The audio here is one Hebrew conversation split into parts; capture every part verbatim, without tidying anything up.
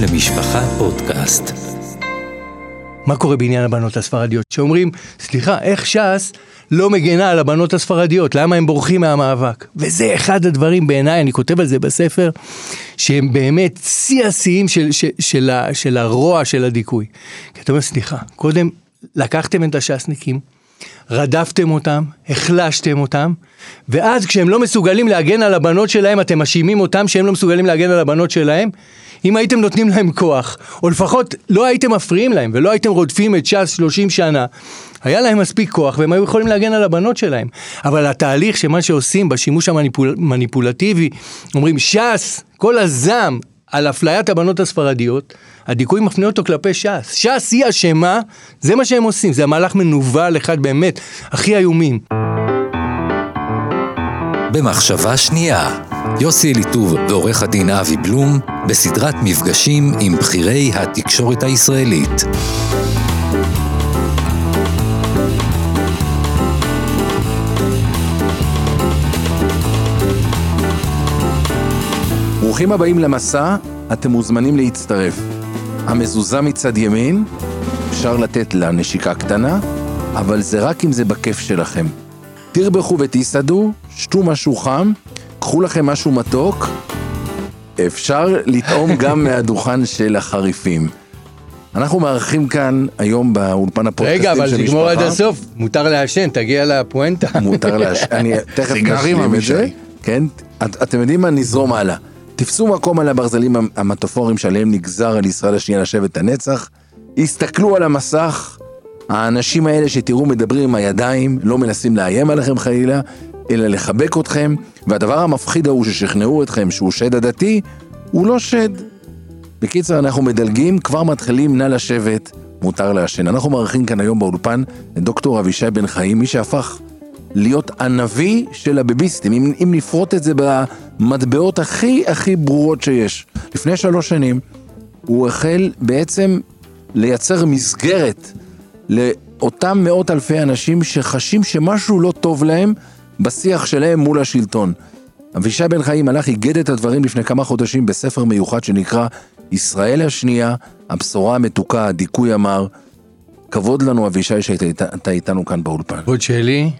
למשפחה פודקאסט. מה קורה בעניין הבנות הספרדיות? שאומרים, סליחה, איך ש"ס לא מגנה על הבנות הספרדיות? למה הם בורחים מהמאבק? וזה אחד הדברים בעיניי, אני כותב על זה בספר, שהם באמת שיא השיאים של, של, של, של, של הרוע של הדיכוי. כי אתה אומר, סליחה, קודם לקחתם את הש"סניקים, רדפתם אותם, החלשתם אותם, ואז כשהם לא מסוגלים להגן על הבנות שלהם, אתם מאשימים אותם שהם לא מסוגלים להגן על הבנות שלהם. אם הייתם נותנים להם כוח, או לפחות לא הייתם מפריעים להם, ולא הייתם רודפים את ש"ס שלושים שנה, היה להם מספיק כוח, והם היו יכולים להגן על הבנות שלהם. אבל התהליך שמה שעושים בשימוש המניפולטיבי, אומרים ש"ס, כל הזעם על אפליית הבנות הספרדיות, הדיכוי מפנה אותו כלפי ש"ס. ש"ס היא אשמה, זה מה שהם עושים, זה המהלך מנוול אחד באמת, הכי איומים. במחשבה שנייה, יוסי אליטוב ועורך הדין אבי בלום, בסדרת מפגשים עם בחירי התקשורת הישראלית. ברוכים הבאים למסע, אתם מוזמנים להצטרף. המזוזה מצד ימין, אפשר לתת לה נשיקה קטנה, אבל זה רק אם זה בכיף שלכם. תרבחו ותסעדו, שתו משהו חם, קחו לכם משהו מתוק, אפשר לטעום גם מהדוכן של החריפים. אנחנו מארחים כאן היום באולפן הפודקאסטים של משפחה. רגע, אבל תגמור עד הסוף, מותר לעשן, תגיע לפואנטה. מותר לעשן, אני תכף נשלים את זה. כן, את, אתם יודעים מה? נזרום הלאה. תפסו מקום על הברזלים המטאפוריים שעליהם נגזר על ישראל השנייה לשבת הנצח, הסתכלו על המסך, האנשים האלה שתראו מדברים עם הידיים, לא מנסים לאיים עליכם חלילה, אלא לחבק אתכם, והדבר המפחיד הוא ששכנעו אתכם שהוא שד הדתי, הוא לא שד. בקיצר, אנחנו מדלגים, כבר מתחילים, נא לשבת, מותר לעשן. אנחנו מארחים כאן היום באולפן את דוקטור אבישי בן חיים, מי שהפך להיות הנביא של הביביסטים, אם, אם נפרוט את זה במטבעות הכי הכי ברורות שיש. לפני שלוש שנים, הוא החל בעצם לייצר מסגרת לאותם מאות אלפי אנשים שחשים שמשהו לא טוב להם בשיח שלהם מול השלטון. אבישי בן חיים הלך, איגד את הדברים לפני כמה חודשים בספר מיוחד שנקרא ישראל השנייה, הבשורה המתוקה, הדיכוי המר. כבוד לנו אבישי שאתה איתנו כאן באולפן. כבוד שלי.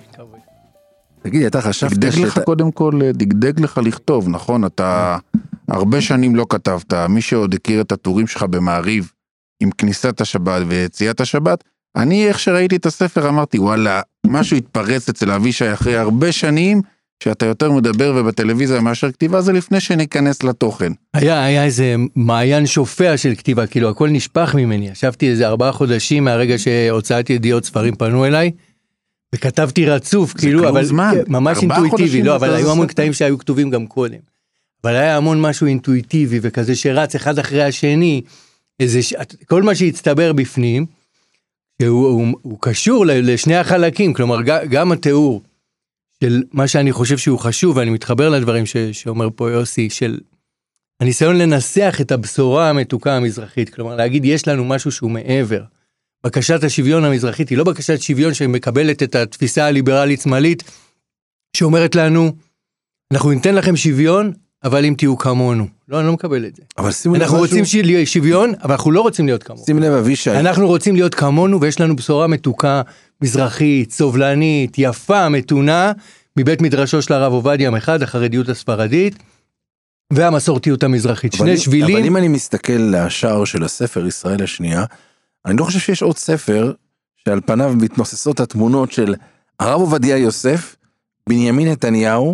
תגיד, אתה חשבת דגדג לך קודם כל, דגדג לך לכתוב, נכון? אתה הרבה שנים לא כתבת, מי שעוד הכיר את הטורים שלך במעריב, עם כניסת השבת ויציאת השבת, אני איך שראיתי את הספר אמרתי, וואלה, משהו התפרץ אצל אבישי אחרי הרבה שנים, שאתה יותר מדבר ובטלוויזיה מאשר כתיבה, זה לפני שניכנס לתוכן. היה, היה איזה מעיין שופע של כתיבה, כאילו הכל נשפך ממני, ישבתי איזה ארבעה חודשים מהרגע שהוצאתי ידיעות ספרים פנו אליי, וכתבתי רצוף, כאילו, אבל זמן. ממש אינטואיטיבי, לא, אבל היו המון קטעים שהיו כתובים גם קודם. אבל היה המון משהו אינטואיטיבי, וכזה שרץ אחד אחרי השני, איזה ש... כל מה שהצטבר בפנים, שהוא, הוא, הוא קשור לשני החלקים, כלומר, גם התיאור של מה שאני חושב שהוא חשוב, ואני מתחבר לדברים ש... שאומר פה יוסי, של הניסיון לנסח את הבשורה המתוקה המזרחית, כלומר, להגיד, יש לנו משהו שהוא מעבר. בקשת השוויון המזרחית היא לא בקשת שוויון שמקבלת את התפיסה הליברלית-שמאלית, שאומרת לנו, אנחנו ניתן לכם שוויון, אבל אם תהיו כמונו. לא, אני לא מקבל את זה. אנחנו רוצים שוויון, אבל אנחנו לא רוצים להיות כמונו. שים לב, אבישי. אנחנו רוצים להיות כמונו, ויש לנו בשורה מתוקה, מזרחית, סובלנית, יפה, מתונה, מבית מדרשו של הרב עובדיה מחד, החרדיות הספרדית, והמסורתיות המזרחית. שני שבילים. אבל אם אני מסתכל לשער של הספר ישראל השנייה, אני לא חושב שיש עוד ספר שעל פניו מתנוססות התמונות של הרב עובדיה יוסף, בנימין נתניהו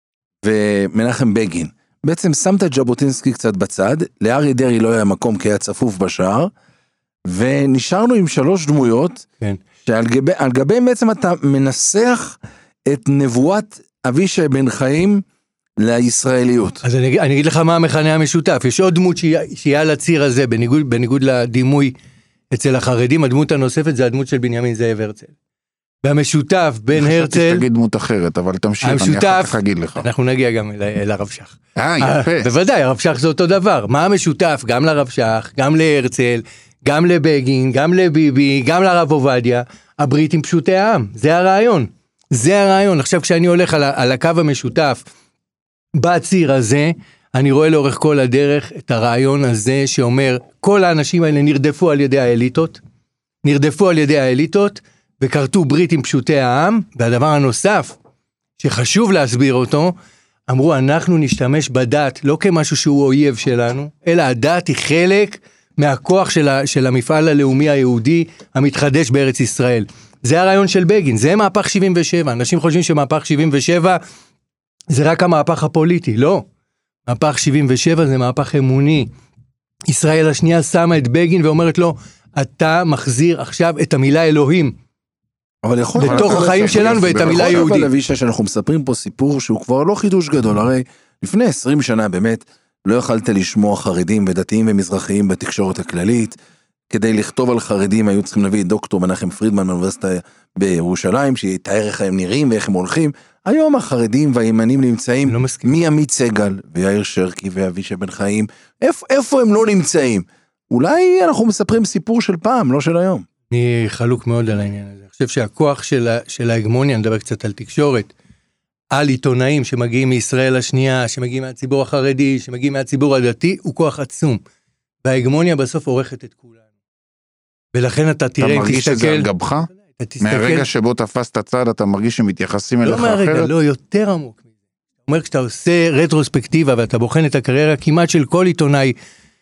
ומנחם בגין. בעצם שמת את ז'בוטינסקי קצת בצד, לאריה דרעי לא היה מקום כי היה צפוף בשער, ונשארנו עם שלוש דמויות, כן. שעל גבי, על גביהם בעצם אתה מנסח את נבואת אבישי בן חיים לישראליות. אז אני, אני אגיד לך מה המכנה המשותף, יש עוד דמות שהיא על הציר הזה, בניגוד, בניגוד לדימוי, אצל החרדים, הדמות הנוספת זה הדמות של בנימין זאב הרצל. והמשותף בין הרצל... תגיד דמות אחרת, אבל תמשיך, אני אחר כך אגיד לך. אנחנו נגיע גם אל הרב שך. אה, יפה. בוודאי, הרב שך זה אותו דבר. מה המשותף? גם לרב שך, גם להרצל, גם לבגין, גם לביבי, גם לרב עובדיה, הברית עם פשוטי העם. זה הרעיון. זה הרעיון. עכשיו כשאני הולך על, על הקו המשותף, בציר הזה, אני רואה לאורך כל הדרך את הרעיון הזה שאומר, כל האנשים האלה נרדפו על ידי האליטות, נרדפו על ידי האליטות, וכרתו ברית עם פשוטי העם, והדבר הנוסף, שחשוב להסביר אותו, אמרו, אנחנו נשתמש בדת, לא כמשהו שהוא אויב שלנו, אלא הדת היא חלק מהכוח של, ה, של המפעל הלאומי היהודי, המתחדש בארץ ישראל. זה הרעיון של בגין, זה מהפך שבעים ושבע, אנשים חושבים שמהפך שבעים ושבע, זה רק המהפך הפוליטי, לא. מהפך שבעים ושבע זה מהפך אמוני. ישראל השנייה שמה את בגין ואומרת לו, אתה מחזיר עכשיו את המילה אלוהים. אבל יכול בתוך החיים שלנו ואת המילה יהודי. אבל אבישי שאנחנו מספרים פה סיפור שהוא כבר לא חידוש גדול, הרי לפני עשרים שנה באמת לא יכלת לשמוע חרדים ודתיים ומזרחיים בתקשורת הכללית, כדי לכתוב על חרדים היו צריכים להביא את דוקטור מנחם פרידמן מאוניברסיטה בירושלים, שיתאר איך הם נראים ואיך הם הולכים. היום החרדים והימנים נמצאים, לא מעמית סגל ויאיר שרקי ואבישי בן חיים, איפה, איפה הם לא נמצאים? אולי אנחנו מספרים סיפור של פעם, לא של היום. אני חלוק מאוד על העניין הזה. אני חושב שהכוח של, של ההגמוניה, נדבר קצת על תקשורת, על עיתונאים שמגיעים מישראל השנייה, שמגיעים מהציבור החרדי, שמגיעים מהציבור הדתי, הוא כוח עצום. וההגמוניה בסוף עורכת את כולנו. ולכן אתה תראה, אתה מרגיש שזה על גבך? מהרגע שבו תפס את הצד, אתה מרגיש שמתייחסים אליך אחרת? לא מהרגע, לא, יותר עמוק מזה. זאת אומרת, כשאתה עושה רטרוספקטיבה, ואתה בוחן את הקריירה כמעט של כל עיתונאי,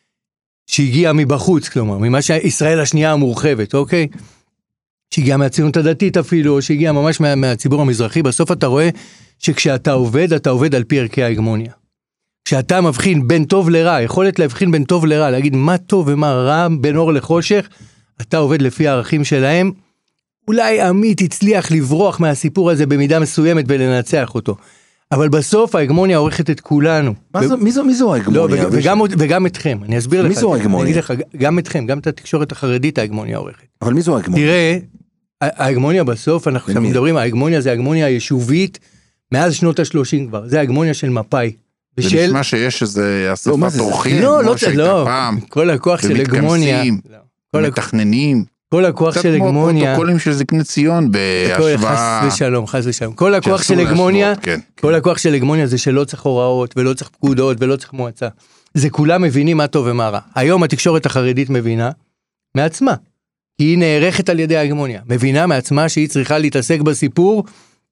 שהגיע מבחוץ, כלומר, ממה שישראל השנייה המורחבת, אוקיי? שהגיע מהציונות הדתית אפילו, או שהגיע ממש מה, מהציבור המזרחי, בסוף אתה רואה שכשאתה עובד, אתה עובד על פי ערכי ההגמוניה. כשאתה מבחין בין טוב לרע, יכולת להבחין בין טוב לרע, להגיד מה טוב ומה רע, בין אור לחושך, אתה עובד לפי הערכים שלהם, אולי עמית הצליח לברוח מהסיפור הזה במידה מסוימת ולנצח אותו. אבל בסוף ההגמוניה עורכת את כולנו. מה זו, מי זו, מי זו ההגמוניה? לא, וגם, וגם אתכם, אני אסביר לך. מי זו ההגמוניה? לך, גם אתכם, גם את התקשורת החרדית ההגמוניה עורכת. אבל מי זו ההגמוניה? תראה, ההגמוניה בסוף, אנחנו מדברים, ההגמוניה זה ההגמוניה היישובית, מאז שנות ה-שלושים כבר, זה ההגמוניה של מפאי. זה נשמע שיש איזה אספת אורחים, לא, לא, לא, כל הכוח של הגמוניה, מתכננים, כל הכוח של הגמוניה, כמו פרוטוקולים של זקני ציון בהשוואה, חס ושלום, חס ושלום, כל הכוח של הגמוניה, כל הכוח של הגמוניה זה שלא צריך הוראות, ולא צריך פקודות, ולא צריך מועצה, זה כולם מבינים מה טוב ומה רע. היום התקשורת החרדית מבינה מעצמה, כי היא נערכת על ידי ההגמוניה, מבינה מעצמה שהיא צריכה להתעסק בסיפור,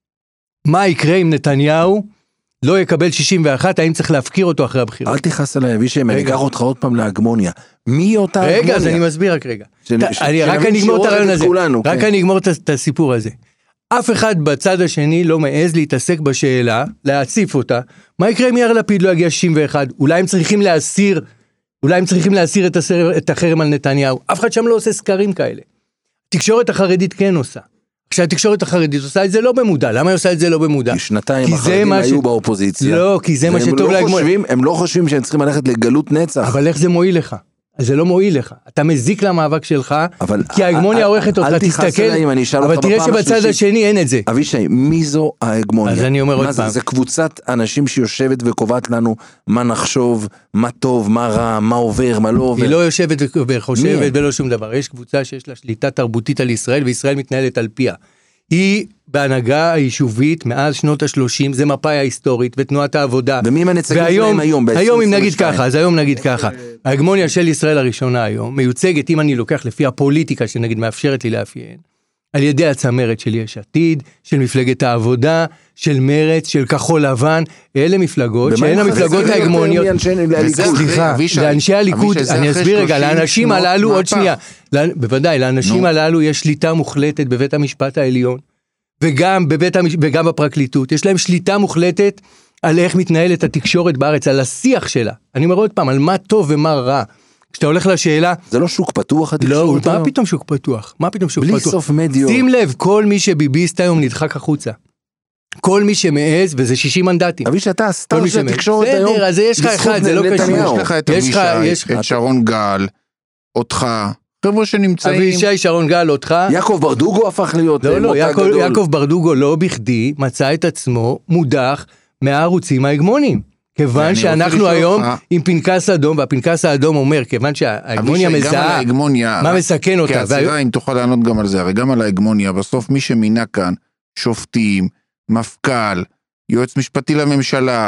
מה יקרה אם נתניהו לא יקבל שישים ואחת, האם צריך להפקיר אותו אחרי הבחירות. אל תכעס עליי, אבישי, אני אקח אותך עוד פעם להגמוניה. מי אותה הגמוניה? רגע, אז אני מסביר רק רגע. רק אני אגמור את הרעיון הזה. רק אני אגמור את הסיפור הזה. אף אחד בצד השני לא מעז להתעסק בשאלה, להציף אותה, מה יקרה אם יאיר לפיד לא יגיע שישים ואחת? אולי הם צריכים להסיר, אולי הם צריכים להסיר את החרם על נתניהו. אף אחד שם לא עושה סקרים כאלה. תקשורת החרדית כן עושה. כשהתקשורת החרדית עושה את זה לא במודע. למה היא עושה את זה לא במודע? כי שנתיים החרדים היו באופוזיציה. לא, כי זה מה שטוב להגמוניה. הם לא חושבים שהם צריכים ללכת לגלות נצח. אבל איך זה מועיל לך? אז זה לא מועיל לך. אתה מזיק למאבק שלך, כי ההגמוניה עורכת אותך, תסתכל, אבל תראה שבצד השני אין את זה. אבישי, מי זו ההגמוניה? אז אני אומר עוד פעם. זה קבוצת אנשים שיושבת וקובעת לנו מה נחשוב, מה טוב, מה רע, מה עובר, מה לא עובר. היא לא יושבת וחושבת ולא שום דבר. יש קבוצה שיש לה שליטה תרבותית על ישראל, וישראל מתנהלת על פיה. היא בהנהגה היישובית מאז שנות ה-שלושים, זה מפאי ההיסטורית ותנועת העבודה. ומי מנצגים שלהם היום? היום אם נגיד ככה, אז היום נגיד ככה, ההגמוניה של ישראל הראשונה היום, מיוצגת אם אני לוקח לפי הפוליטיקה שנגיד מאפשרת לי לאפיין, על ידי הצמרת של יש עתיד, של מפלגת העבודה, של מרץ, של כחול לבן, אלה מפלגות, שהן המפלגות ההגמוניות. סליחה, לאנשי הליכוד, אני אסביר רגע, לאנשים הללו, עוד שנייה, בוודאי, לאנשים הללו יש שליטה מוחלטת בבית המשפט העליון, וגם בבית וגם בפרקליטות, יש להם שליטה מוחלטת על איך מתנהלת התקשורת בארץ, על השיח שלה. אני אומר עוד פעם, על מה טוב ומה רע. כשאתה הולך לשאלה, זה לא שוק פתוח התקשורת? לא, מה פתאום שוק פתוח? מה פתאום שוק פתוח? בלי סוף מדיות. שים לב, כל מי שביביסט היום נדחק החוצה. כל מי שמעז, וזה שישים מנדטים. אבי שאתה הסטאר של התקשורת היום. בסדר, אז יש לך אחד, זה לא קשור. יש לך את אבישי, את שרון גל, אותך, חבר'ה שנמצאים. אבישי, שרון גל, אותך. יעקב ברדוגו הפך להיות לא, לא, יעקב ברדוגו לא בכדי מצא את עצמו מודח מהערוצים ההגמוניים. כיוון שאנחנו היום עם פנקס אדום, והפנקס האדום אומר, כיוון שההגמוניה מזהה, מה מסכן אותה. כהצירה, אם תוכל לענות גם על זה, הרי גם על ההגמוניה, בסוף מי שמינה כאן, שופטים, מפכ"ל, יועץ משפטי לממשלה,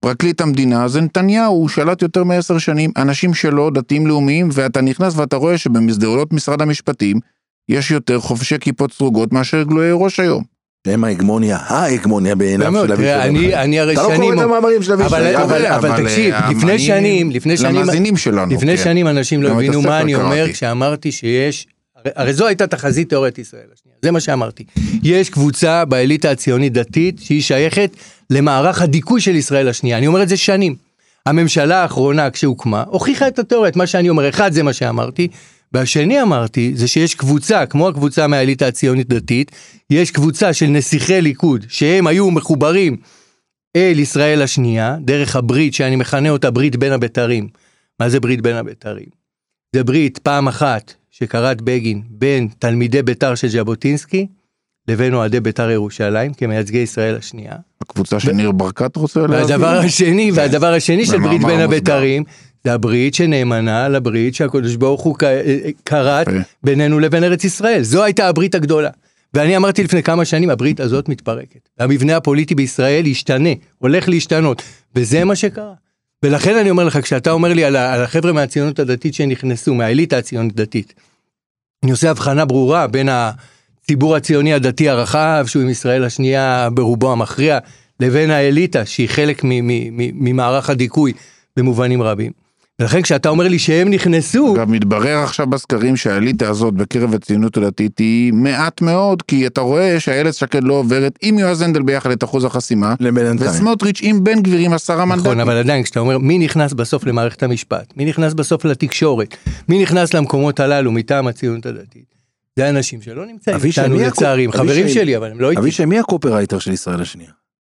פרקליט המדינה, זה נתניהו, הוא שלט יותר מעשר שנים, אנשים שלו, דתיים לאומיים, ואתה נכנס ואתה רואה שבמסדרונות משרד המשפטים, יש יותר חופשי כיפות סרוגות מאשר גלויי ראש היום. שהם ההגמוניה, ההגמוניה בעיניו של אבישי בן חיים. אני הרי שנים... אתה לא קורא את המאמרים של אבישי. אבל תקשיב, לפני שנים, לפני שנים, למאזינים שלנו. לפני שנים אנשים לא הבינו מה אני אומר, כשאמרתי שיש, הרי זו הייתה תחזית תיאורית ישראל השנייה, זה מה שאמרתי. יש קבוצה באליטה הציונית דתית, שהיא שייכת למערך הדיכוי של ישראל השנייה. אני אומר את זה שנים. הממשלה האחרונה כשהוקמה, הוכיחה את התיאורית, מה שאני אומר, אחד זה מה שאמרתי, והשני אמרתי, זה שיש קבוצה, כמו הקבוצה מהאליטה הציונית דתית, יש קבוצה של נסיכי ליכוד, שהם היו מחוברים אל ישראל השנייה, דרך הברית שאני מכנה אותה ברית בין הבתרים. מה זה ברית בין הבתרים? זה ברית פעם אחת שקראת בגין בין תלמידי ביתר של ז'בוטינסקי, לבין אוהדי ביתר ירושלים, כמייצגי ישראל השנייה. הקבוצה שניר ברקת רוצה להבין. והדבר השני, והדבר השני של ברית בין הבתרים, זה הברית שנאמנה לברית שהקדוש ברוך הוא קראת בינינו לבין ארץ ישראל. זו הייתה הברית הגדולה. ואני אמרתי לפני כמה שנים, הברית הזאת מתפרקת. המבנה הפוליטי בישראל ישתנה, הולך להשתנות, וזה מה שקרה. ולכן אני אומר לך, כשאתה אומר לי על החבר'ה מהציונות הדתית שנכנסו, מהאליטה הציונית דתית, אני עושה הבחנה ברורה בין הציבור הציוני הדתי הרחב, שהוא עם ישראל השנייה ברובו המכריע, לבין האליטה, שהיא חלק ממערך הדיכוי במובנים רבים. ולכן כשאתה אומר לי שהם נכנסו... גם מתברר עכשיו בסקרים שהאליטה הזאת בקרב הציונות הדתית היא מעט מאוד, כי אתה רואה שהאילת שקד לא עוברת עם יועז הנדל ביחד את אחוז החסימה, וסמוטריץ' עם בן גביר עם עשרה מנדטים. נכון, אבל עדיין כשאתה אומר מי נכנס בסוף למערכת המשפט, מי נכנס בסוף לתקשורת, מי נכנס למקומות הללו מטעם הציונות הדתית, זה אנשים שלא נמצאים איתנו לצערים, חברים שלי, אבל הם לא איתי. אבישי, מי הקופרייטר של ישראל השנייה?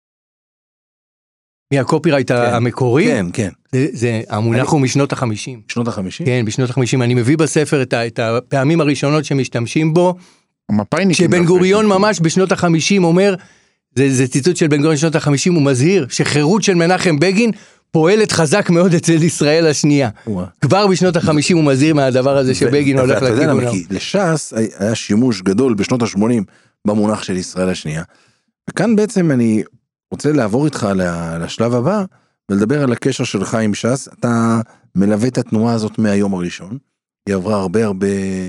מי הקופירייט המקורי? כן, כן. זה, המונח הוא משנות החמישים. משנות החמישים? כן, בשנות החמישים. אני מביא בספר את הפעמים הראשונות שמשתמשים בו, שבן גוריון ממש בשנות החמישים אומר, זה ציטוט של בן גוריון בשנות החמישים, הוא מזהיר שחירות של מנחם בגין פועלת חזק מאוד אצל ישראל השנייה. כבר בשנות החמישים הוא מזהיר מהדבר הזה שבגין הולך לכיוון. לש"ס היה שימוש גדול בשנות ה-שמונים במונח של ישראל השנייה. וכאן בעצם אני... רוצה לעבור איתך לשלב הבא, ולדבר על הקשר שלך עם ש"ס. אתה מלווה את התנועה הזאת מהיום הראשון, היא עברה הרבה הרבה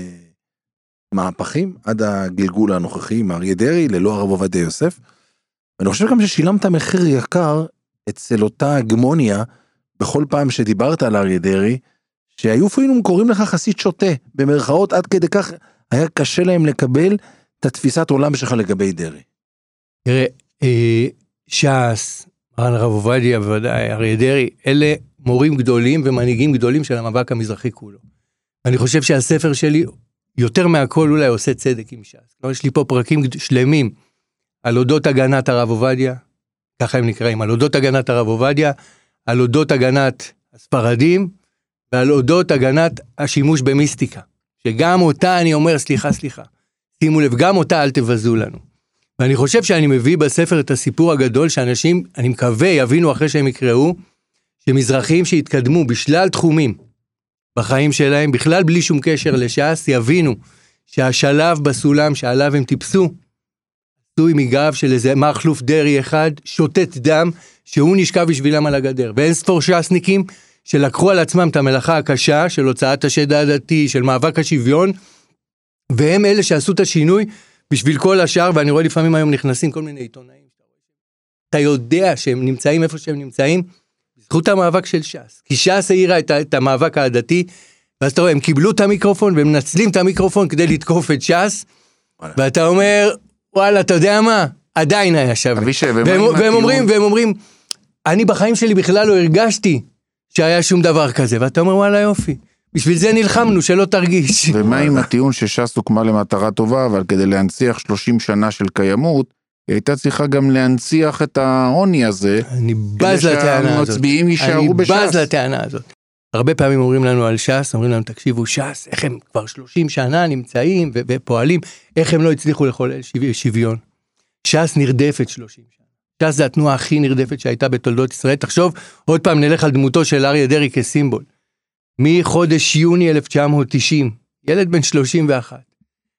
מהפכים, עד הגלגול הנוכחי, עם אריה דרעי, ללא הרב עובדיה יוסף, ואני חושב גם ששילמת מחיר יקר, אצל אותה הגמוניה, בכל פעם שדיברת על אריה דרעי, שהיו אפילו קוראים לך חסיד שוטה, במרכאות עד כדי כך, היה קשה להם לקבל את התפיסת עולם שלך לגבי דרעי. תראה, אה... ש"ס, מרן הרב עובדיה בוודאי, אריה דרעי, אלה מורים גדולים ומנהיגים גדולים של המאבק המזרחי כולו. אני חושב שהספר שלי, יותר מהכל אולי עושה צדק עם ש"ס. לא, יש לי פה פרקים שלמים על אודות הגנת הרב עובדיה, ככה הם נקראים, על אודות הגנת הרב עובדיה, על אודות הגנת הספרדים, ועל אודות הגנת השימוש במיסטיקה. שגם אותה אני אומר, סליחה, סליחה, שימו לב, גם אותה אל תבזו לנו. ואני חושב שאני מביא בספר את הסיפור הגדול שאנשים, אני מקווה, יבינו אחרי שהם יקראו, שמזרחים שהתקדמו בשלל תחומים בחיים שלהם, בכלל בלי שום קשר לש"ס, יבינו שהשלב בסולם שעליו הם טיפסו, עשוי מגב של איזה מחלוף דרעי אחד, שוטט דם, שהוא נשכב בשבילם על הגדר. ואין ספור ש"סניקים שלקחו על עצמם את המלאכה הקשה של הוצאת השד הדתי, של מאבק השוויון, והם אלה שעשו את השינוי, בשביל כל השאר, ואני רואה לפעמים היום נכנסים כל מיני עיתונאים, אתה יודע שהם נמצאים איפה שהם נמצאים, בזכות המאבק של ש"ס, כי ש"ס העירה את, את המאבק העדתי, ואז אתה רואה, הם קיבלו את המיקרופון, והם מנצלים את המיקרופון כדי לתקוף את ש"ס, ואתה אומר, וואלה, אתה יודע מה? עדיין היה שווה. והם, והם אומרים, והם אומרים, אני בחיים שלי בכלל לא הרגשתי שהיה שום דבר כזה, ואתה אומר, וואלה יופי. בשביל זה נלחמנו, שלא תרגיש. ומה עם הטיעון שש"ס הוקמה למטרה טובה, אבל כדי להנציח שלושים שנה של קיימות, היא הייתה צריכה גם להנציח את העוני הזה, אני בז לטענה הזאת. שהמצביעים יישארו בש"ס. אני בז לטענה הזאת. הרבה פעמים אומרים לנו על ש"ס, אומרים לנו, תקשיבו, ש"ס, איך הם כבר שלושים שנה נמצאים ו- ופועלים, איך הם לא הצליחו לחולל שוויון. ש"ס נרדפת שלושים שנה. ש"ס זה התנועה הכי נרדפת שהייתה בתולדות ישראל. תחשוב, עוד פעם נלך על דמותו של אריה דרעי כסימבול. מחודש יוני אלף תשע מאות תשעים, ילד בן שלושים ואחת.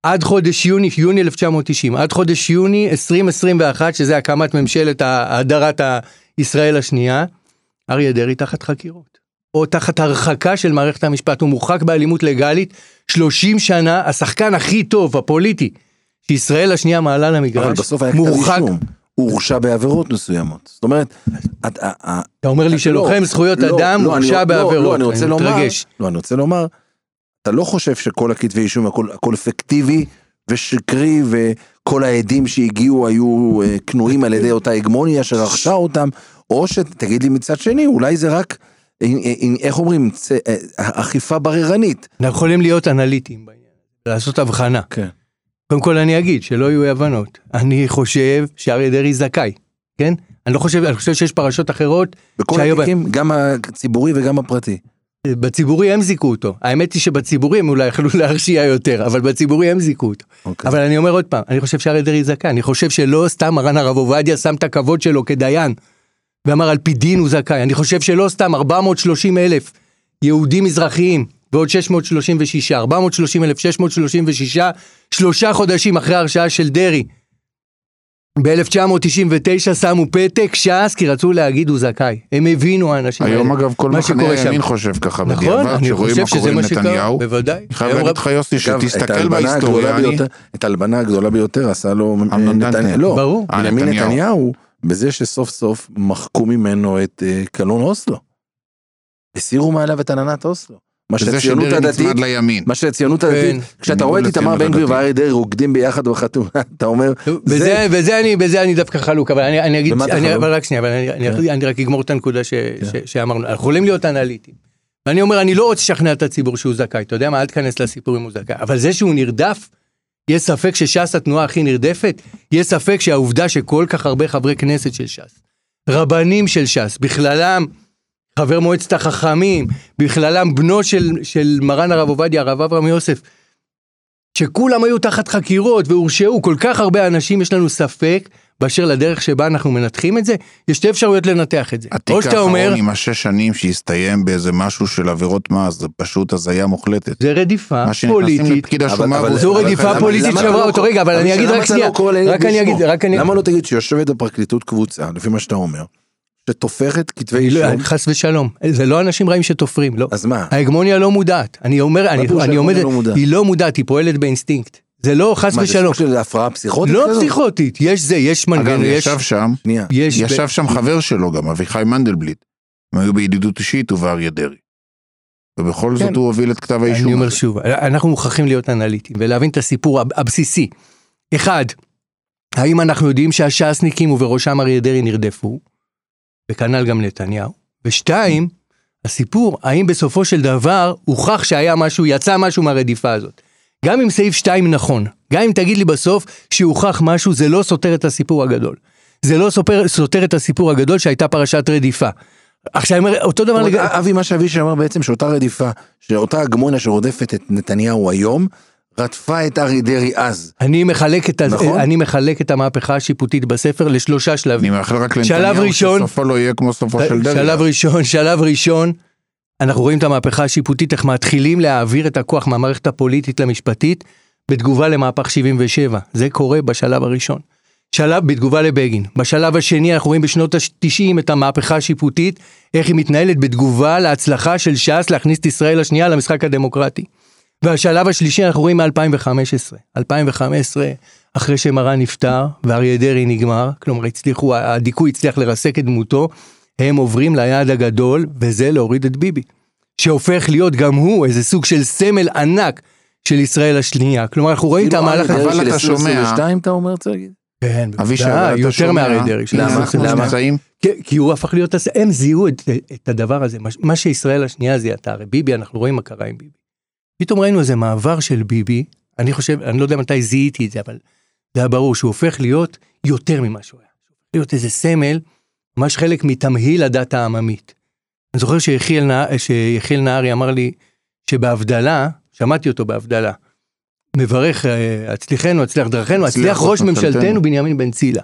עד חודש יוני, יוני אלף תשע מאות תשעים, עד חודש יוני עשרים עשרים ואחת, שזה הקמת ממשלת הדרת ישראל השנייה, אריה דרעי תחת חקירות, או תחת הרחקה של מערכת המשפט, הוא מורחק באלימות לגלית, שלושים שנה, השחקן הכי טוב, הפוליטי, שישראל השנייה מעלה למגרש, אבל בסוף היה כתב אישום, הוא הורשע בעבירות מסוימות, זאת אומרת, אתה אומר לי שלוחם זכויות אדם, הורשע בעבירות, אני מתרגש. לא, אני רוצה לומר, אתה לא חושב שכל הכתבי אישום, הכל אפקטיבי ושקרי, וכל העדים שהגיעו היו כנועים על ידי אותה הגמוניה שרכשה אותם, או שתגיד לי מצד שני, אולי זה רק, איך אומרים, אכיפה בררנית. אנחנו יכולים להיות אנליטיים בעניין, לעשות הבחנה. כן. קודם כל אני אגיד, שלא יהיו הבנות. אני חושב שאריה דרעי זכאי, כן? אני לא חושב, אני חושב שיש פרשות אחרות. בכל התיקים, גם הציבורי וגם הפרטי. בציבורי הם זיקו אותו. האמת היא שבציבורי הם אולי יכלו להרשיע יותר, אבל בציבורי הם זיקו אותו. Okay. אבל אני אומר עוד פעם, אני חושב שאריה דרעי זכאי, אני חושב שלא סתם מרן הרב עובדיה שם את הכבוד שלו כדיין, ואמר על פי דין הוא זכאי. אני חושב שלא סתם ארבע מאות ושלושים אלף יהודים מזרחיים, ועוד שש מאות שלושים ושש, ארבע מאות ושלושים אלף, שש מאות שלושים ושש, שלושה חודשים אחרי הרשעה של דרעי, ב-אלף תשע מאות תשעים ותשע שמו פתק ש"ס, כי רצו להגיד הוא זכאי. הם הבינו האנשים האלה. היום אגב כל מחנה הימין חושב ככה בדיעבד, שרואים מה קורה עם נתניהו. בוודאי. אני חייב להגיד לך יוסי, שתסתכל בהיסטוריה. את ההלבנה הגדולה ביותר עשה לו ברור. בנימין נתניהו, בזה שסוף סוף מחקו ממנו את קלון אוסלו. הסירו מעליו את עננת אוסלו. מה שהציונות הדתית, מה שהציונות הדתית, כשאתה רואה את איתמר בן גביר ואריה דרעי רוקדים ביחד בחתונה, אתה אומר, בזה אני דווקא חלוק, אבל אני אגיד, אבל רק שנייה, אני רק אגמור את הנקודה שאמרנו, אנחנו יכולים להיות אנליטיים, ואני אומר, אני לא רוצה לשכנע את הציבור שהוא זכאי, אתה יודע מה, אל תכנס לסיפור אם הוא זכאי, אבל זה שהוא נרדף, יש ספק שש"ס התנועה הכי נרדפת, יש ספק שהעובדה שכל כך הרבה חברי כנסת של ש"ס, רבנים של ש"ס, בכללם חבר מועצת החכמים, בכללם בנו של, של מרן הרב עובדיה, הרב אברהם יוסף, שכולם היו תחת חקירות והורשעו, כל כך הרבה אנשים, יש לנו ספק, באשר לדרך שבה אנחנו מנתחים את זה, יש שתי אפשרויות לנתח את זה. התיק האחרון עם השש שנים שהסתיים באיזה משהו של עבירות מס, זה פשוט הזיה מוחלטת. זה רדיפה פוליטית. אבל, זו רדיפה פוליטית שעברה אותו רגע, אבל אני אגיד רק שנייה, רק אני אגיד, רק אני... למה לא תגיד שיושבת בפרקליטות קבוצה, לפי מה שאתה אומר? שתופכת כתבי אישום. חס ושלום, זה לא אנשים רעים שתופרים, לא. אז מה? ההגמוניה לא מודעת. אני אומר, אני עומד, היא לא מודעת, היא פועלת באינסטינקט. זה לא חס ושלום. מה, זה סוג של הפרעה פסיכוטית? לא פסיכוטית, יש זה, יש מנגנון. אגב, ישב שם, ישב שם חבר שלו גם, אביחי מנדלבליט. הם היו בידידות אישית ובאריה דרעי. ובכל זאת הוא הוביל את כתב האישום. אני אומר שוב, אנחנו מוכרחים להיות אנליטיים, ולהבין את הסיפור הבסיסי. אחד, האם אנחנו יודעים שהש"סניקים ובראשם אריה דרעי נרדפו? וכנ"ל גם נתניהו. ושתיים, הסיפור, האם בסופו של דבר הוכח שהיה משהו, יצא משהו מהרדיפה הזאת. גם אם סעיף שתיים נכון, גם אם תגיד לי בסוף שהוכח משהו, זה לא סותר את הסיפור הגדול. זה לא סופר, סותר את הסיפור הגדול שהייתה פרשת רדיפה. עכשיו, אותו דבר... לג... אבי, מה שאבי שאמר בעצם שאותה רדיפה, שאותה הגמונה שרודפת את נתניהו היום, רדפה את אריה דרעי אז. אני מחלק את, נכון? אני מחלק את המהפכה השיפוטית בספר לשלושה שלבים. אני מאחל רק לנתניהו שסופו לא יהיה כמו סופו של דרעי. שלב ראשון, שלב ראשון, אנחנו רואים את המהפכה השיפוטית, איך מתחילים להעביר את הכוח מהמערכת הפוליטית למשפטית, בתגובה למהפך שבעים ושבע. זה קורה בשלב הראשון. שלב בתגובה לבגין. בשלב השני אנחנו רואים בשנות ה-תשעים את המהפכה השיפוטית, איך היא מתנהלת בתגובה להצלחה של ש"ס להכניס את ישראל השנייה למשחק הדמוקרטי. והשלב השלישי אנחנו רואים מ-אלפיים וחמש עשרה. אלפיים וחמש עשרה, אחרי שמרן נפטר, ואריה דרעי נגמר, כלומר הצליחו, הדיכוי הצליח לרסק את דמותו, הם עוברים ליעד הגדול, וזה להוריד את ביבי. שהופך להיות גם הוא איזה סוג של סמל ענק של ישראל השנייה. כלומר, אנחנו רואים את המהלך... אבל אתה שומע... שתיים אתה אומר, צריך להגיד? כן, יותר מאריה דרעי. למה? כי הוא הפך להיות... הם זיהו את הדבר הזה. מה שישראל השנייה זיהתה, הרי ביבי, אנחנו רואים מה קרה עם ביבי. פתאום ראינו איזה מעבר של ביבי, אני חושב, אני לא יודע מתי זיהיתי את זה, אבל זה היה ברור שהוא הופך להיות יותר ממה שהוא היה. הוא הופך להיות איזה סמל, ממש חלק מתמהיל הדת העממית. אני זוכר שיחיל נהרי, שיחיל נהרי אמר לי שבהבדלה, שמעתי אותו בהבדלה, מברך, הצליחנו, הצליח דרכנו, הצליח ראש ממשלתנו בנימין בן צילה.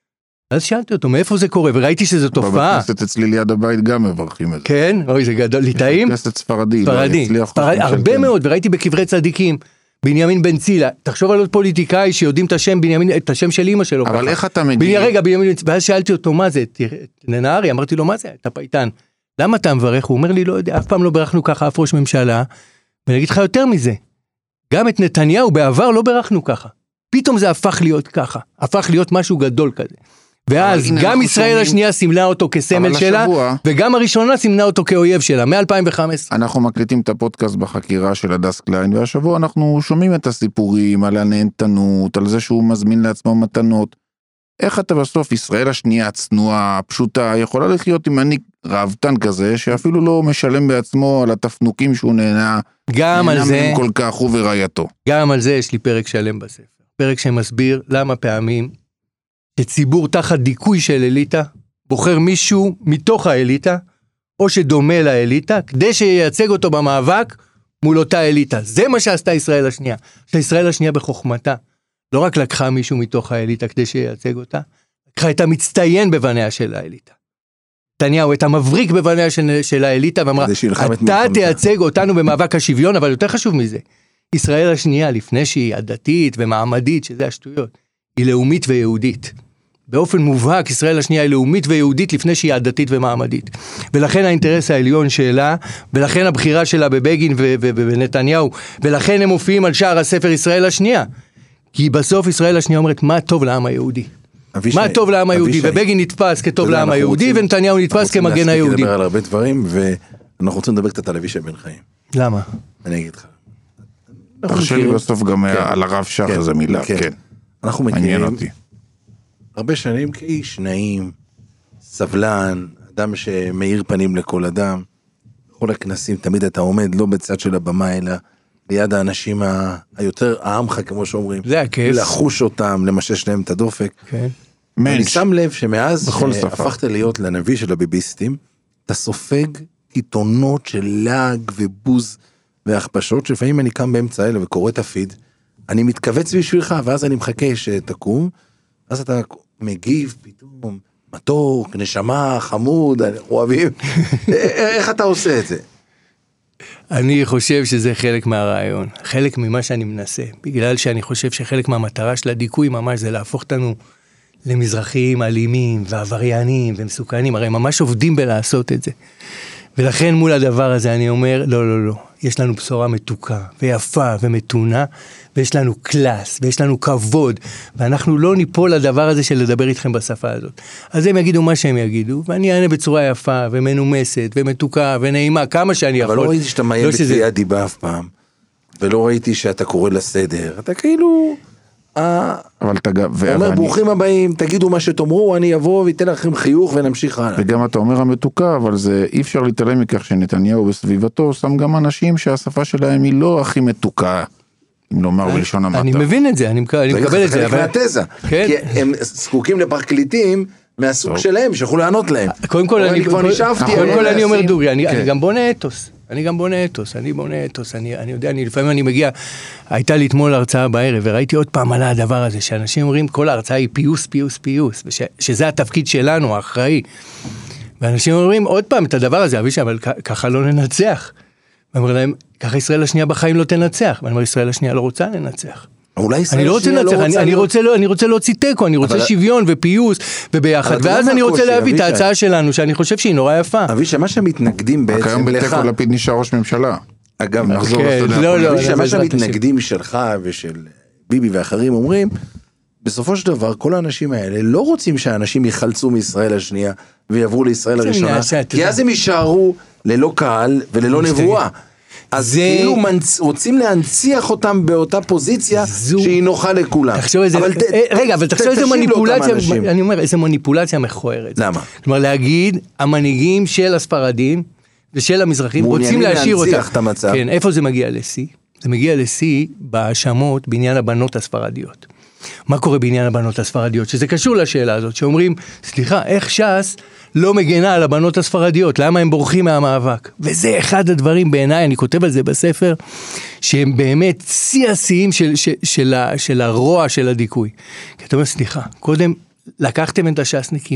אז שאלתי אותו, מאיפה זה קורה? וראיתי שזו תופעה. בכנסת אצלי ליד הבית גם מברכים את זה. כן? אוי, זה גדול. ליטאים? בכנסת ספרדי. ספרדי. הרבה מאוד, וראיתי בקברי צדיקים, בנימין בן צילה, תחשוב על עוד פוליטיקאי שיודעים את השם, בנימין, את השם של אמא שלו. אבל ככה. איך אתה מגיע? רגע, בנימין, ואז שאלתי אותו, מה זה? ננהרי, אמרתי לו, מה זה? אתה פייטן. למה אתה מברך? הוא אומר לי, לא יודע, אף פעם לא ברכנו ככה אף ראש ממשלה, ואני אגיד לך יותר מזה, גם את נתניהו בעבר לא ברכנו ככה. פתאום זה הפך להיות ככה, הפך להיות משהו גדול כזה. ואז גם ישראל שומעים... השנייה סימנה אותו כסמל שלה, השבוע... וגם הראשונה סימנה אותו כאויב שלה, מ-אלפיים וחמש עשרה. אנחנו מקליטים את הפודקאסט בחקירה של הדס קליין, והשבוע אנחנו שומעים את הסיפורים על הנהנתנות, על זה שהוא מזמין לעצמו מתנות. איך אתה בסוף, ישראל השנייה הצנועה, הפשוטה, יכולה לחיות עם אני רעבתן כזה, שאפילו לא משלם בעצמו על התפנוקים שהוא נהנה, גם על זה, כל כך הוא ורעייתו. גם על זה יש לי פרק שלם בספר. פרק שמסביר למה פעמים שציבור תחת דיכוי של אליטה, בוחר מישהו מתוך האליטה, או שדומה לאליטה, כדי שייצג אותו במאבק מול אותה אליטה. זה מה שעשתה ישראל השנייה. שישראל השנייה בחוכמתה, לא רק לקחה מישהו מתוך האליטה כדי שייצג אותה, לקחה את המצטיין בבניה של האליטה. נתניהו, את המבריק בבניה של, של האליטה, ואמרה, אתה תייצג אותנו במאבק השוויון, אבל יותר חשוב מזה, ישראל השנייה, לפני שהיא עדתית ומעמדית, שזה השטויות, היא לאומית ויהודית. באופן מובהק, ישראל השנייה היא לאומית ויהודית לפני שהיא עדתית ומעמדית. ולכן האינטרס העליון שלה, ולכן הבחירה שלה בבגין ובנתניהו, ולכן הם מופיעים על שער הספר ישראל השנייה. כי בסוף ישראל השנייה אומרת, מה טוב לעם היהודי? מה טוב לעם היהודי? ובגין נתפס כטוב לעם היהודי, ונתניהו נתפס כמגן היהודי. אנחנו רוצים לדבר על הרבה דברים, ואנחנו רוצים לדבר קצת על אבישי בן חיים. למה? אני אגיד לך. תרשה לי בסוף גם על הרב שח איזה מילה, כן. אנחנו מכירים הרבה שנים כאיש נעים, סבלן, אדם שמאיר פנים לכל אדם. בכל הכנסים תמיד אתה עומד לא בצד של הבמה, אלא ליד האנשים היותר העמך, כמו שאומרים. זה הכיף. לחוש אותם, למשש להם את הדופק. כן. אני שם לב שמאז שהפכת להיות לנביא של הביביסטים, אתה סופג קיתונות של לעג ובוז והכפשות, שלפעמים אני קם באמצע האלה וקורא את הפיד, אני מתכווץ בשבילך, ואז אני מחכה שתקום, אז אתה מגיב פתאום, מתוק, נשמה, חמוד, אוהבים. איך אתה עושה את זה? אני חושב שזה חלק מהרעיון, חלק ממה שאני מנסה, בגלל שאני חושב שחלק מהמטרה של הדיכוי ממש זה להפוך אותנו למזרחיים אלימים ועבריינים ומסוכנים, הרי ממש עובדים בלעשות את זה. ולכן מול הדבר הזה אני אומר, לא, לא, לא, יש לנו בשורה מתוקה ויפה ומתונה, ויש לנו קלאס, ויש לנו כבוד, ואנחנו לא ניפול לדבר הזה של לדבר איתכם בשפה הזאת. אז הם יגידו מה שהם יגידו, ואני אענה בצורה יפה ומנומסת ומתוקה ונעימה, כמה שאני יכול. אבל לא ראיתי שאתה מאיים בתביעת דיבה אף פעם, ולא ראיתי שאתה קורא לסדר, אתה כאילו... אבל אתה גם... אומר, ברוכים הבאים, תגידו מה שתאמרו, אני אבוא ויתן לכם חיוך ונמשיך הלאה. וגם אתה אומר המתוקה, אבל זה אי אפשר להתעלם מכך שנתניהו בסביבתו, שם גם אנשים שהשפה שלהם היא לא הכי מתוקה, אם לומר בלשון המעטה. אני מבין את זה, אני מקבל את זה. זה חלק מהתזה, כי הם זקוקים לפרקליטים מהסוג שלהם, שיכולו לענות להם. קודם כל אני אומר דורי, אני גם בונה אתוס. אני גם בונה אתוס, אני בונה אתוס, אני, אני יודע, אני, לפעמים אני מגיע, הייתה לי אתמול הרצאה בערב, וראיתי עוד פעם על הדבר הזה, שאנשים אומרים, כל ההרצאה היא פיוס, פיוס, פיוס, וש, שזה התפקיד שלנו, האחראי. ואנשים אומרים עוד פעם את הדבר הזה, אבישי, אבל ככה לא ננצח. ואומר להם, ככה ישראל השנייה בחיים לא תנצח, ואני אומר, ישראל השנייה לא רוצה לנצח. אני לא רוצה לנצח, אני, אני, רוצה, אני רוצה להוציא טקו, אני רוצה אבל... שוויון ופיוס וביחד, ואז אני רוצה להביא את ההצעה שלנו, שאני חושב שהיא נורא יפה. אבישי, מה שמתנגדים בעצם היום בטקו לפיד נשאר ראש ממשלה. אגב, לא, לא, אבישי, מה שמתנגדים שלך ושל ביבי ואחרים אומרים, בסופו של דבר, כל האנשים האלה לא רוצים שהאנשים יחלצו מישראל השנייה, ויעברו לישראל הראשונה, כי אז הם יישארו ללא קהל וללא נבואה. אז כאילו רוצים להנציח אותם באותה פוזיציה שהיא נוחה לכולם. רגע, אבל תחשוב איזה מניפולציה, אני אומר, איזה מניפולציה מכוערת. למה? כלומר, להגיד, המנהיגים של הספרדים ושל המזרחים רוצים להשאיר אותם. להנציח את המצב. כן, איפה זה מגיע לשיא? זה מגיע לשיא בהאשמות בעניין הבנות הספרדיות. מה קורה בעניין הבנות הספרדיות? שזה קשור לשאלה הזאת, שאומרים, סליחה, איך ש"ס לא מגנה על הבנות הספרדיות, למה הם בורחים מהמאבק? וזה אחד הדברים בעיניי, אני כותב על זה בספר, שהם באמת שיא השיאים של, של, של, של הרוע של הדיכוי. כי אתה אומר, סליחה, קודם לקחתם את הש"סניקים,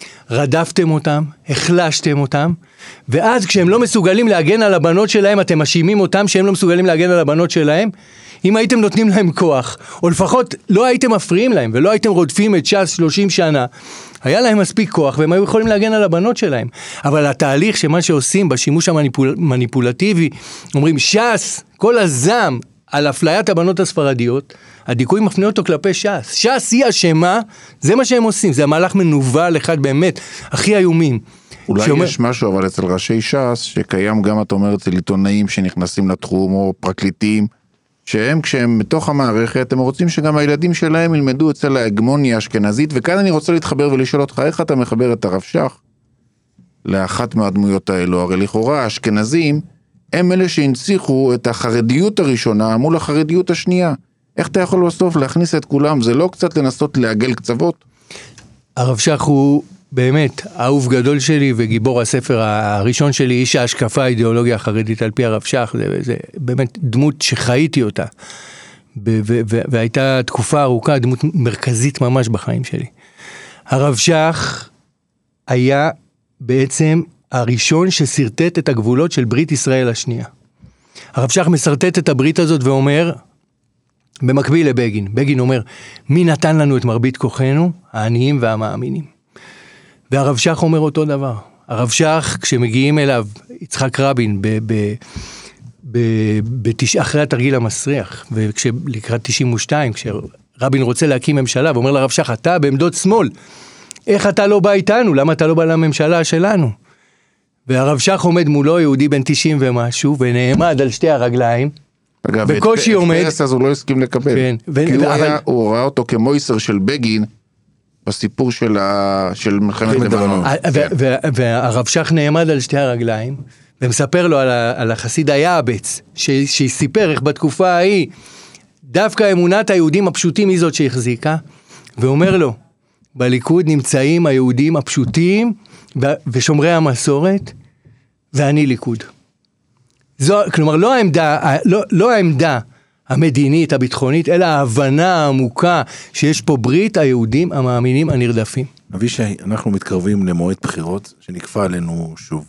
רדפתם אותם, החלשתם אותם, ואז כשהם לא מסוגלים להגן על הבנות שלהם, אתם מאשימים אותם שהם לא מסוגלים להגן על הבנות שלהם, אם הייתם נותנים להם כוח, או לפחות לא הייתם מפריעים להם, ולא הייתם רודפים את ש"ס שלושים שנה, היה להם מספיק כוח, והם היו יכולים להגן על הבנות שלהם. אבל התהליך שמה שעושים בשימוש המניפולטיבי, אומרים ש"ס, כל הזעם על אפליית הבנות הספרדיות, הדיכוי מפנה אותו כלפי ש"ס. ש"ס היא אשמה, זה מה שהם עושים, זה המהלך מנוול אחד באמת, הכי איומים. אולי שאומר... יש משהו אבל אצל ראשי ש"ס, שקיים גם, את אומרת, אצל עיתונאים שנכנסים לתחום, או פרקליטים, שהם כשהם בתוך המערכת, הם רוצים שגם הילדים שלהם ילמדו אצל ההגמוניה האשכנזית, וכאן אני רוצה להתחבר ולשאול אותך, איך אתה מחבר את הרב שך לאחת מהדמויות האלו? הרי לכאורה האשכנזים, הם אלה שהנציחו את החרדיות הראשונה מול החרדיות השנייה. איך אתה יכול בסוף להכניס את כולם? זה לא קצת לנסות לעגל קצוות? הרב שך הוא באמת אהוב גדול שלי וגיבור הספר הראשון שלי, איש ההשקפה האידיאולוגיה החרדית על פי הרב שך, זה, זה באמת דמות שחייתי אותה, ו- ו- ו- והייתה תקופה ארוכה, דמות מרכזית ממש בחיים שלי. הרב שך היה בעצם הראשון שסרטט את הגבולות של ברית ישראל השנייה. הרב שך מסרטט את הברית הזאת ואומר, במקביל לבגין, בגין אומר, מי נתן לנו את מרבית כוחנו? העניים והמאמינים. והרב שך אומר אותו דבר. הרב שך, כשמגיעים אליו, יצחק רבין, ב- ב- ב- בתש... אחרי התרגיל המסריח, ולקראת תשעים ושתיים, כשרבין רוצה להקים ממשלה, ואומר לרב שך, אתה בעמדות שמאל, איך אתה לא בא איתנו? למה אתה לא בא לממשלה שלנו? והרב שך עומד מולו, יהודי בן תשעים ומשהו, ונעמד על שתי הרגליים, אגב, בקושי את עומד. פרס אז הוא לא הסכים לקבל. כן, ו- כי הוא, אבל- היה, הוא ראה אותו כמויסר של בגין, בסיפור של, ה... של מלחמת לבנון. ה- ו- ו- והרב שך נעמד על שתי הרגליים, ומספר לו על, ה- על החסיד היעבץ, ש- שסיפר איך בתקופה ההיא, דווקא אמונת היהודים הפשוטים היא זאת שהחזיקה, ואומר לו, בליכוד נמצאים היהודים הפשוטים, ו- ושומרי המסורת, ואני ליכוד. זו, כלומר, לא העמדה, לא, לא העמדה המדינית, הביטחונית, אלא ההבנה העמוקה שיש פה ברית היהודים המאמינים הנרדפים. אבישי, אנחנו מתקרבים למועד בחירות שנקפה עלינו שוב.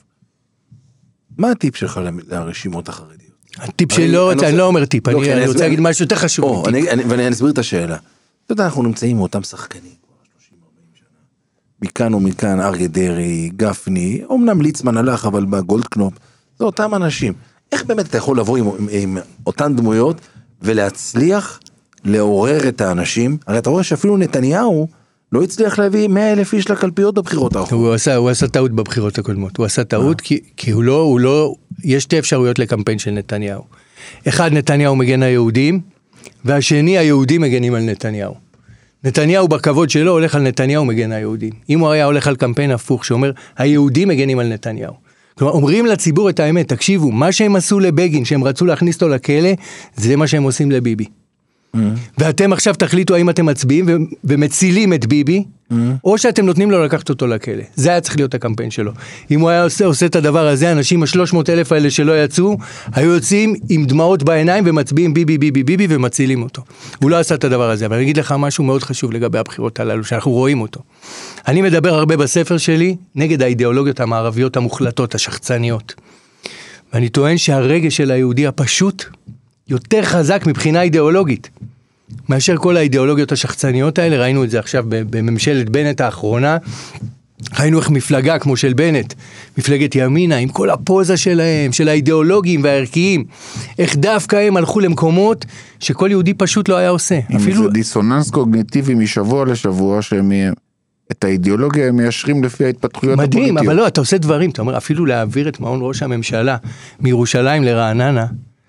מה הטיפ שלך לרשימות החרדיות? הטיפ שלא, אני, אני לא אומר טיפ, אני, אני רוצה להגיד משהו יותר חשוב. או, אני, אני, ואני אסביר את השאלה. אתה יודע, אנחנו נמצאים מאותם שחקנים, שלושים ארבעים שנה. מכאן ומכאן, אריה דרעי, גפני, אמנם ליצמן הלך, אבל בגולדקנופ, זה אותם אנשים. איך באמת אתה יכול לבוא עם, עם, עם אותן דמויות, ולהצליח לעורר את האנשים? הרי אתה רואה שאפילו נתניהו לא הצליח להביא מאה אלף איש לקלפיות בבחירות האחרונות. הוא עשה, הוא עשה טעות בבחירות הקודמות. הוא עשה טעות כי, כי הוא לא, הוא לא, יש שתי אפשרויות לקמפיין של נתניהו. אחד, נתניהו מגן היהודים, והשני, היהודים מגנים על נתניהו. נתניהו בכבוד שלו הולך על נתניהו מגן היהודים. אם הוא היה הולך על קמפיין הפוך שאומר, היהודים מגנים על נתניהו. כלומר, אומרים לציבור את האמת, תקשיבו, מה שהם עשו לבגין, שהם רצו להכניס אותו לכלא, זה מה שהם עושים לביבי. Mm-hmm. ואתם עכשיו תחליטו האם אתם מצביעים ו- ומצילים את ביבי, mm-hmm. או שאתם נותנים לו לקחת אותו לכלא. זה היה צריך להיות הקמפיין שלו. אם הוא היה עושה, עושה את הדבר הזה, אנשים ה-שלוש מאות אלף האלה שלא יצאו, היו יוצאים עם דמעות בעיניים ומצביעים ביבי, ביבי, ביבי ומצילים אותו. הוא לא עשה את הדבר הזה, אבל אני אגיד לך משהו מאוד חשוב לגבי הבחירות הללו, שאנחנו רואים אותו. אני מדבר הרבה בספר שלי נגד האידיאולוגיות המערביות המוחלטות, השחצניות. ואני טוען שהרגש של היהודי הפשוט יותר חזק מבחינה אידיאולוגית, מאשר כל האידיאולוגיות השחצניות האלה. ראינו את זה עכשיו בממשלת בנט האחרונה, ראינו איך מפלגה כמו של בנט, מפלגת ימינה, עם כל הפוזה שלהם, של האידיאולוגים והערכיים, איך דווקא הם הלכו למקומות שכל יהודי פשוט לא היה עושה. אפילו... זה דיסוננס קוגניטיבי משבוע לשבוע, שהם את האידיאולוגיה הם מיישרים לפי ההתפתחויות מדהים, הפוליטיות. אבל לא, אתה עושה דברים, אתה אומר, אפילו להעביר את מעון ראש הממשלה מירושלים לרעננה,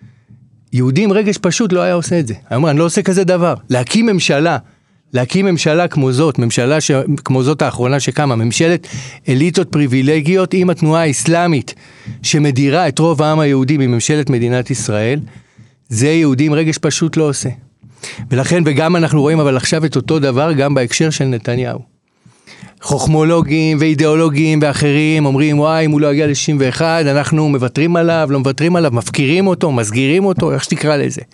יהודים רגש פשוט לא היה עושה את זה. אני אומר, אני לא עושה כזה דבר. להקים ממשלה, להקים ממשלה כמו זאת, ממשלה ש... כמו זאת האחרונה שקמה, ממשלת אליטות פריבילגיות עם התנועה האסלאמית, שמדירה את רוב העם היהודי מממשלת מדינת ישראל, זה יהודים רגש פשוט לא עושה. ולכן, וגם אנחנו רואים אבל עכשיו את אותו דבר, גם בהקשר של נתניהו. חוכמולוגים ואידיאולוגים ואחרים אומרים, וואי, אם הוא לא יגיע ל-שישים ואחת, אנחנו מוותרים עליו, לא מוותרים עליו, מפקירים אותו, מסגירים אותו, איך שתקרא לזה.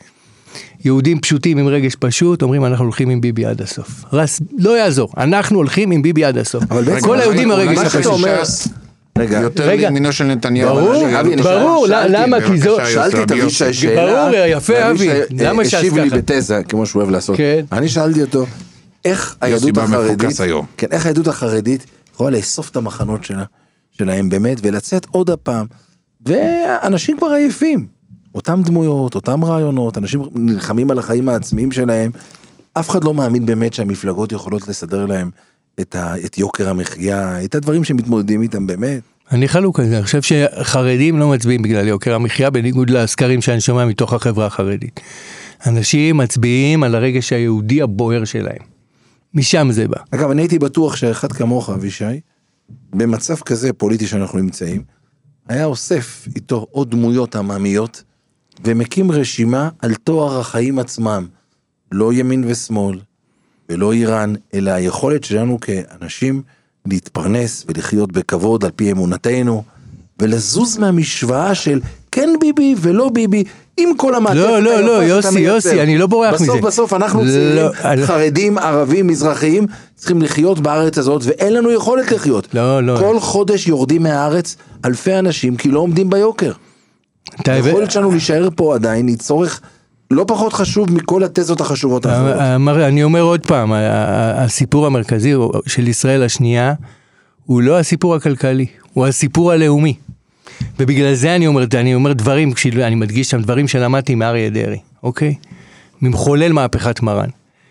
יהודים פשוטים עם רגש פשוט, אומרים אנחנו הולכים עם ביבי עד הסוף. רס, לא יעזור, אנחנו הולכים עם ביבי עד הסוף. כל היהודים הרגש הפשוט. רגע, יותר לימינו של נתניהו. ברור, ברור, למה? כי זו... שאלתי את אבישי שאלה. ברור, יפה אבי. למה שאלת השיב לי ככה? בתזה, כמו שהוא אוהב לעשות. אני שאלתי אותו, איך היהדות החרדית, כן, איך היהדות החרדית יכולה לאסוף את המחנות שלה, שלהם באמת, ולצאת עוד הפעם, ואנשים כבר עייפים. אותם דמויות, אותם רעיונות, אנשים נלחמים על החיים העצמיים שלהם, אף אחד לא מאמין באמת שהמפלגות יכולות לסדר להם את, ה, את יוקר המחיה, את הדברים שמתמודדים איתם באמת. אני חלוק על זה, אני חושב שחרדים לא מצביעים בגלל יוקר המחיה, בניגוד לסקרים שאני שומע מתוך החברה החרדית. אנשים מצביעים על הרגש היהודי הבוער שלהם. משם זה בא. אגב, אני הייתי בטוח שאחד כמוך, אבישי, במצב כזה פוליטי שאנחנו נמצאים, היה אוסף איתו עוד דמויות עממיות, ומקים רשימה על תואר החיים עצמם, לא ימין ושמאל, ולא איראן, אלא היכולת שלנו כאנשים להתפרנס ולחיות בכבוד על פי אמונתנו, ולזוז מהמשוואה של כן ביבי ולא ביבי, עם כל המעטפת. לא, לא, לא, יוסי, יוסי, אני לא בורח מזה. בסוף, בסוף אנחנו צעירים, חרדים, ערבים, מזרחיים, צריכים לחיות בארץ הזאת, ואין לנו יכולת לחיות. לא, לא. כל חודש יורדים מהארץ אלפי אנשים, כי לא עומדים ביוקר. היכולת שלנו להישאר פה עדיין, היא צורך לא פחות חשוב מכל התזות החשובות האחרות. אני אומר עוד פעם, הסיפור המרכזי של ישראל השנייה, הוא לא הסיפור הכלכלי, הוא הסיפור הלאומי. ובגלל זה אני אומר, אני אומר דברים, אני מדגיש שם דברים שלמדתי מאריה דרעי, אוקיי? ממחולל מהפכת מרן.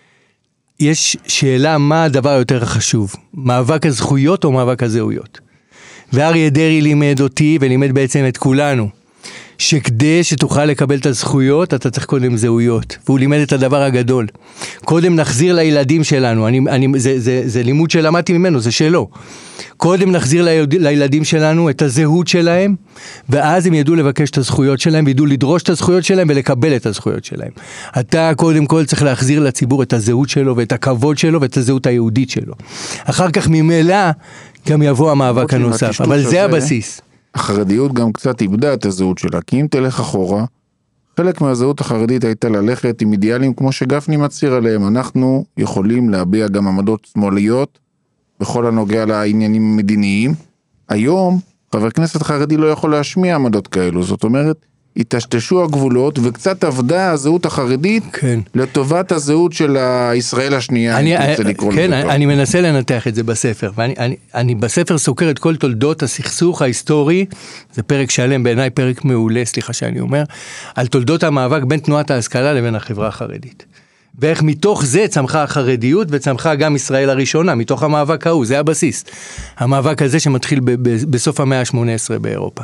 יש שאלה מה הדבר היותר חשוב, מאבק הזכויות או מאבק הזהויות. ואריה דרעי לימד אותי ולימד בעצם את כולנו, שכדי שתוכל לקבל את הזכויות, אתה צריך קודם זהויות. והוא לימד את הדבר הגדול. קודם נחזיר לילדים שלנו, אני, אני, זה, זה, זה לימוד שלמדתי ממנו, זה שלו. קודם נחזיר לילד, לילדים שלנו את הזהות שלהם, ואז הם ידעו לבקש את הזכויות שלהם, וידעו לדרוש את הזכויות שלהם ולקבל את הזכויות שלהם. אתה קודם כל צריך להחזיר לציבור את הזהות שלו, ואת הכבוד שלו, ואת הזהות היהודית שלו. אחר כך ממילא גם יבוא המאבק הנוסף, אבל זה הבסיס. החרדיות גם קצת איבדה את הזהות שלה, כי אם תלך אחורה, חלק מהזהות החרדית הייתה ללכת עם אידיאלים כמו שגפני מצהיר עליהם, אנחנו יכולים להביע גם עמדות שמאליות, בכל הנוגע לעניינים המדיניים. היום, חבר כנסת חרדי לא יכול להשמיע עמדות כאלו, זאת אומרת, התשתשו הגבולות, וקצת עבדה הזהות החרדית, כן. לטובת הזהות של הישראל השנייה, אני, אם תרצה לקרוא כן, לזה. אני מנסה לנתח את זה בספר, ואני אני, אני בספר סוקר את כל תולדות הסכסוך ההיסטורי, זה פרק שלם, בעיניי פרק מעולה, סליחה שאני אומר, על תולדות המאבק בין תנועת ההשכלה לבין החברה החרדית. ואיך מתוך זה צמחה החרדיות, וצמחה גם ישראל הראשונה, מתוך המאבק ההוא, זה הבסיס. המאבק הזה שמתחיל ב- ב- בסוף המאה ה-שמונה עשרה באירופה.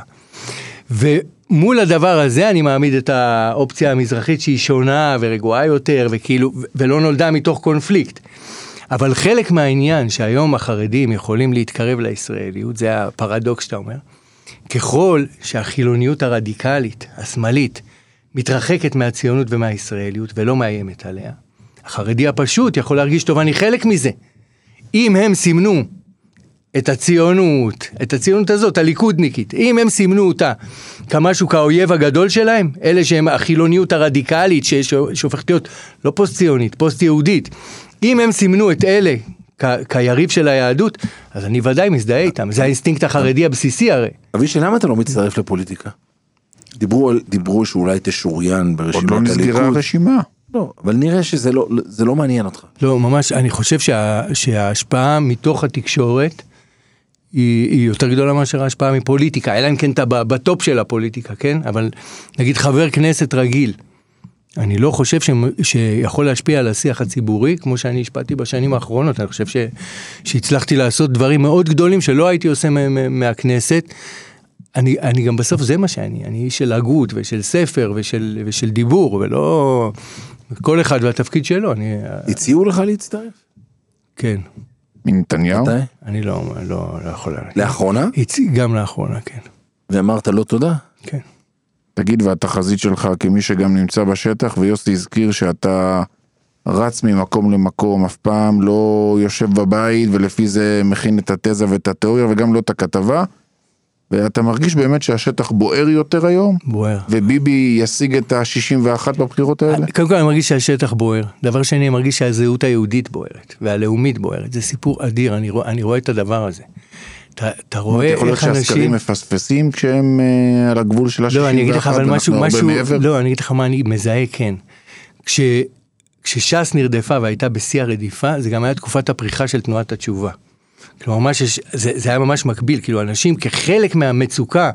ומול הדבר הזה אני מעמיד את האופציה המזרחית שהיא שונה ורגועה יותר, וכאילו, ולא נולדה מתוך קונפליקט. אבל חלק מהעניין שהיום החרדים יכולים להתקרב לישראליות, זה הפרדוקס שאתה אומר, ככל שהחילוניות הרדיקלית, השמאלית, מתרחקת מהציונות ומהישראליות ולא מאיימת עליה, החרדי הפשוט יכול להרגיש טוב, אני חלק מזה. אם הם סימנו את הציונות, את הציונות הזאת, הליכודניקית, אם הם סימנו אותה כמשהו כאויב הגדול שלהם, אלה שהם החילוניות הרדיקלית שהופכת להיות לא פוסט-ציונית, פוסט-יהודית, אם הם סימנו את אלה כ- כיריב של היהדות, אז אני ודאי מזדהה איתם, זה האינסטינקט החרדי הבסיסי הרי. אבישי, למה אתה לא מצטרף לפוליטיקה? דיברו, דיברו שאולי תשוריין ברשימת הליכוד. עוד לא נסגרה הרשימה. לא, אבל נראה שזה לא, זה לא מעניין אותך. לא, ממש, אני חושב שה, שההשפעה מתוך התקשורת היא, היא יותר גדולה מאשר ההשפעה מפוליטיקה, אלא אם כן אתה בטופ של הפוליטיקה, כן? אבל נגיד חבר כנסת רגיל, אני לא חושב ש, שיכול להשפיע על השיח הציבורי, כמו שאני השפעתי בשנים האחרונות, אני חושב ש, שהצלחתי לעשות דברים מאוד גדולים שלא הייתי עושה מהכנסת, אני, אני גם בסוף זה מה שאני, אני איש של הגות ושל ספר ושל, ושל דיבור, ולא כל אחד והתפקיד שלו. אני, הציעו לך להצטרף? כן. מנתניהו? מתי? אני לא, לא, לא יכול להגיד. לאחרונה? גם לאחרונה, כן. ואמרת לא תודה? כן. תגיד, והתחזית שלך כמי שגם נמצא בשטח, ויוסי הזכיר שאתה רץ ממקום למקום, אף פעם לא יושב בבית, ולפי זה מכין את התזה ואת התיאוריה, וגם לא את הכתבה, ואתה מרגיש באמת שהשטח בוער יותר היום? בוער. וביבי ישיג את ה-שישים ואחת בבחירות האלה? קודם כל אני מרגיש שהשטח בוער. דבר שני, אני מרגיש שהזהות היהודית בוערת, והלאומית בוערת. זה סיפור אדיר, אני רואה, אני רואה את הדבר הזה. אתה, אתה רואה איך אנשים... יכול להיות שהסקרים מפספסים כשהם uh, על הגבול של ה-שישים ואחת? לא, אני אגיד לך, אבל משהו, משהו, לא, אני אגיד לך מה אני מזהה, כן. כש, כשש"ס נרדפה והייתה בשיא הרדיפה, זה גם היה תקופת הפריחה של תנועת התשובה. כלומר, ממש, זה, זה היה ממש מקביל, כאילו, אנשים כחלק מהמצוקה,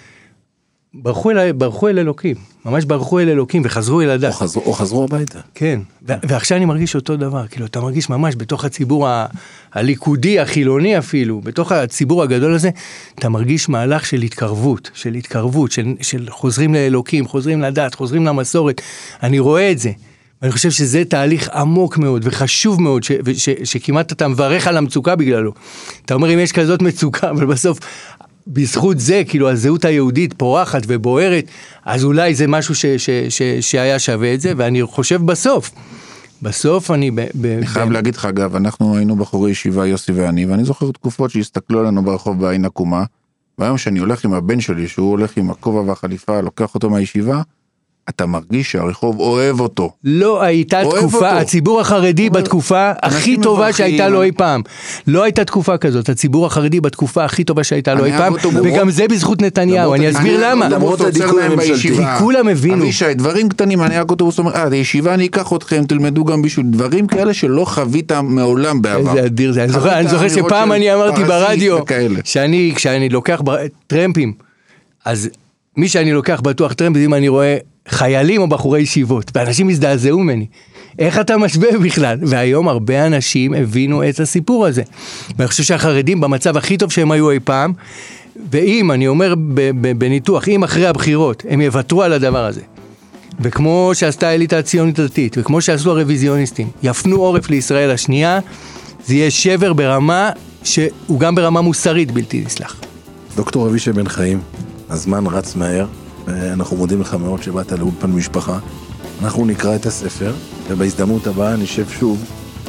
ברחו אל, ברחו אל אלוקים, ממש ברחו אל אלוקים וחזרו אל הדת. או חזרו, או חזרו הביתה. כן, ו- ועכשיו אני מרגיש אותו דבר, כאילו, אתה מרגיש ממש בתוך הציבור ה- הליכודי, החילוני אפילו, בתוך הציבור הגדול הזה, אתה מרגיש מהלך של התקרבות, של התקרבות, של, של חוזרים לאלוקים, חוזרים לדת, חוזרים למסורת, אני רואה את זה. ואני חושב שזה תהליך עמוק מאוד וחשוב מאוד, ש- ש- שכמעט אתה מברך על המצוקה בגללו. אתה אומר, אם יש כזאת מצוקה, אבל בסוף, בזכות זה, כאילו הזהות היהודית פורחת ובוערת, אז אולי זה משהו ש- ש- ש- שהיה שווה את זה, ואני חושב בסוף, בסוף אני... ב- ב- אני חייב ב- להגיד לך, אגב, אנחנו היינו בחורי ישיבה, יוסי ואני, ואני זוכר תקופות שהסתכלו עלינו ברחוב בעין עקומה, והיום שאני הולך עם הבן שלי, שהוא הולך עם הכובע והחליפה, לוקח אותו מהישיבה, אתה מרגיש שהרחוב אוהב אותו. לא הייתה תקופה, אותו. הציבור החרדי בתקופה הכי טובה מברכים. שהייתה לו אי פעם. לא הייתה תקופה כזאת, הציבור החרדי בתקופה הכי טובה שהייתה לו אי פעם, וגם זה בזכות נתניהו, אני אסביר למה. למרות הדיכוי הממשלתי. כי כולם הבינו. אבישי, דברים קטנים, אני רק אוטובוס אומר, אה, לישיבה אני אקח אתכם, תלמדו גם בשביל דברים כאלה שלא חווית מעולם בעבר. איזה אדיר זה, אני זוכר, אני זוכר שפעם אני אמרתי ברדיו, שאני, כשאני לוקח טרמפים, אז מי שאני לוקח בטוח טרמפים, אני רואה חיילים או בחורי ישיבות, ואנשים הזדעזעו ממני. איך אתה משווה בכלל? והיום הרבה אנשים הבינו את הסיפור הזה. ואני חושב שהחרדים במצב הכי טוב שהם היו אי פעם, ואם, אני אומר בניתוח, אם אחרי הבחירות הם יוותרו על הדבר הזה, וכמו שעשתה האליטה הציונית הדתית, וכמו שעשו הרוויזיוניסטים, יפנו עורף לישראל השנייה, זה יהיה שבר ברמה שהוא גם ברמה מוסרית בלתי נסלח. דוקטור אבישי בן חיים, הזמן רץ מהר, ואנחנו מודים לך מאוד שבאת לאולפן משפחה. אנחנו נקרא את הספר, ובהזדמנות הבאה נשב שוב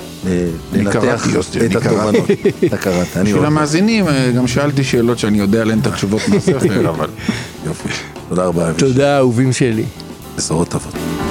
לנתח את התובנות. אתה קראת, אני בשביל המאזינים, גם שאלתי שאלות שאני יודע עליהן את התשובות מהספר, אבל יופי. תודה רבה. תודה, אהובים שלי. בשורות טובות.